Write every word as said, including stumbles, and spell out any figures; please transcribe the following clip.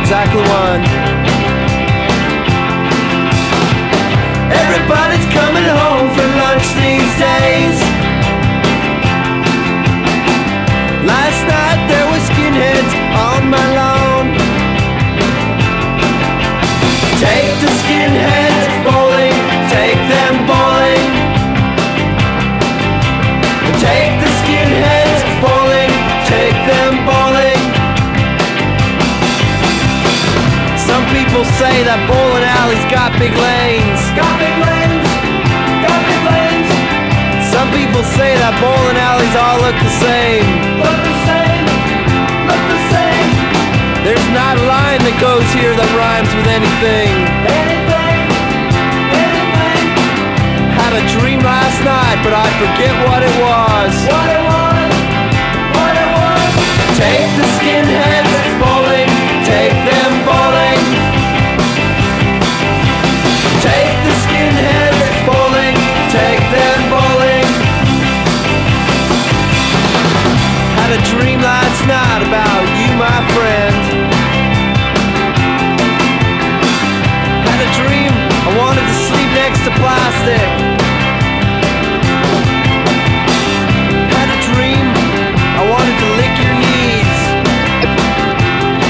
exactly one. Everybody's coming home for lunch these days. Last night there were skinheads on my lawn. Take the skinheads bowling, take them bowling. Take the skinheads bowling, take them bowling. Some people say that bowling alleys got big lanes. Got big lanes, got big lanes. Some people say that bowling alleys all look the same. Look the same, look the same. There's not a line that goes here that rhymes with anything. Anything, anything. Had a dream last night, but I forget what it was. What